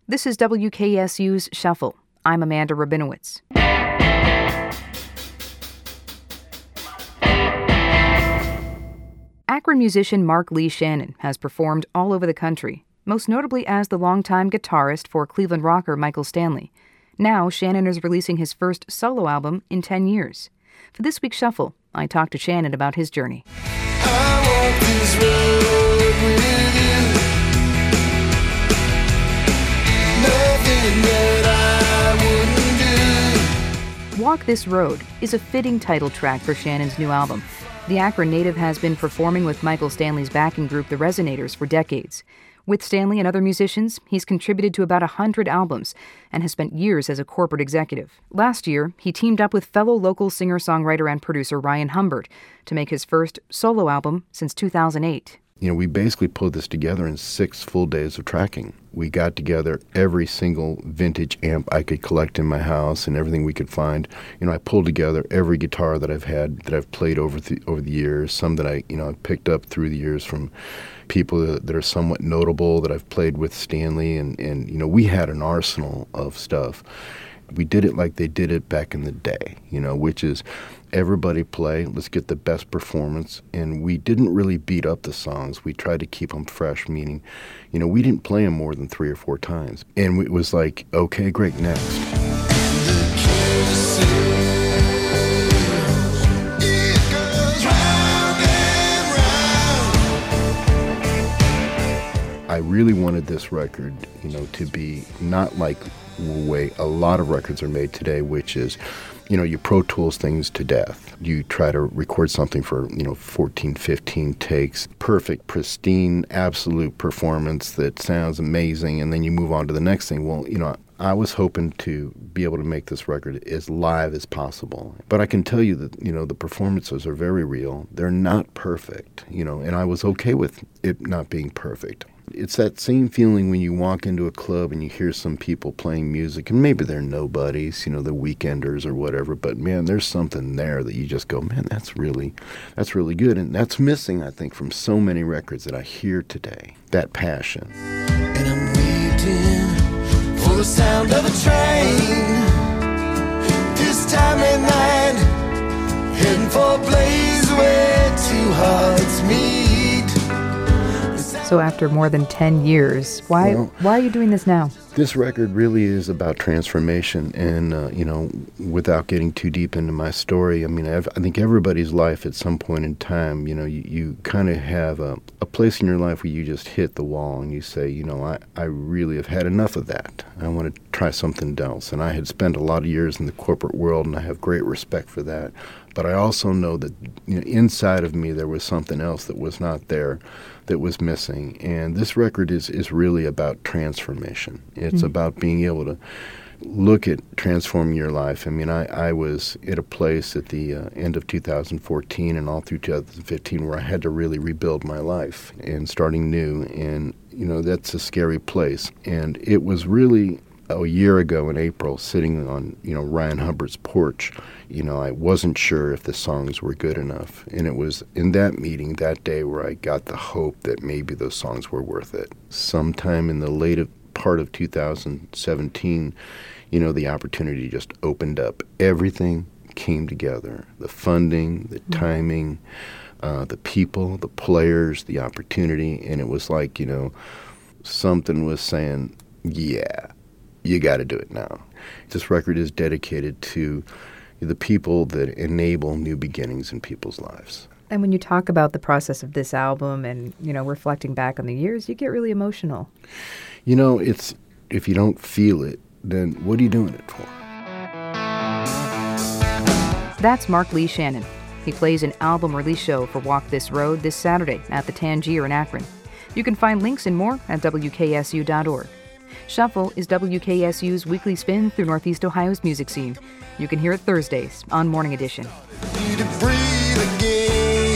This is WKSU's Shuffle. I'm Amanda Rabinowitz. Akron musician Mark Lee Shannon has performed all over the country, most notably as the longtime guitarist for Cleveland rocker Michael Stanley. Now, Shannon is releasing his first solo album in 10 years. For this week's Shuffle, I talked to Shannon about his journey. I walk this road with you. Nothing that I wouldn't do. Walk This Road is a fitting title track for Shannon's new album. The Akron native has been performing with Michael Stanley's backing group, the Resonators, for decades. With Stanley and other musicians, he's contributed to about 100 albums and has spent years as a corporate executive. Last year, he teamed up with fellow local singer-songwriter and producer Ryan Humbert to make his first solo album since 2008. We basically pulled this together in 6 full days of tracking. We got together every single vintage amp I could collect in my house and everything we could find. I pulled together every guitar that I've had, that I've played over the years, some that I picked up through the years from people that are somewhat notable that I've played with Stanley, and we had an arsenal of stuff. We did it like they did it back in the day, which is everybody play, let's get the best performance. And we didn't really beat up the songs. We tried to keep them fresh, meaning, we didn't play them more than 3 or 4 times. And it was like, okay, great, next. I really wanted this record, to be not like the way a lot of records are made today, which is, you Pro Tools things to death. You try to record something for, 14, 15 takes, perfect, pristine, absolute performance that sounds amazing, and then you move on to the next thing. Well, I was hoping to be able to make this record as live as possible. But I can tell you that, the performances are very real. They're not perfect, and I was okay with it not being perfect. It's that same feeling when you walk into a club and you hear some people playing music, and maybe they're nobodies, the weekenders or whatever, but man, there's something there that you just go, man, that's really good. And that's missing, I think, from so many records that I hear today, that passion. And I'm waiting for the sound of a train, this time at night, heading for a place where 2 hearts meet. So after more than 10 years, why are you doing this now? This record really is about transformation, and, without getting too deep into my story, I think everybody's life at some point in time, you kind of have a place in your life where you just hit the wall and you say, I really have had enough of that. I want to try something else. And I had spent a lot of years in the corporate world, and I have great respect for that. But I also know that inside of me there was something else that was not there, that was missing. And this record is really about transformation. It's about being able to look at transforming your life. I was at a place at the end of 2014 and all through 2015 where I had to really rebuild my life and starting new. And, that's a scary place. And it was really a year ago in April, sitting on, Ryan Humbert's porch, I wasn't sure if the songs were good enough. And it was in that meeting that day where I got the hope that maybe those songs were worth it. Sometime in the late part of 2017, the opportunity just opened up. Everything came together. The funding, the timing, the people, the players, the opportunity. And it was like, something was saying, yeah, you got to do it now. This record is dedicated to the people that enable new beginnings in people's lives. And when you talk about the process of this album and, reflecting back on the years, you get really emotional. It's, if you don't feel it, then what are you doing it for? That's Mark Lee Shannon. He plays an album release show for Walk This Road this Saturday at the Tangier in Akron. You can find links and more at WKSU.org. Shuffle is WKSU's weekly spin through Northeast Ohio's music scene. You can hear it Thursdays on Morning Edition. Need to breathe again.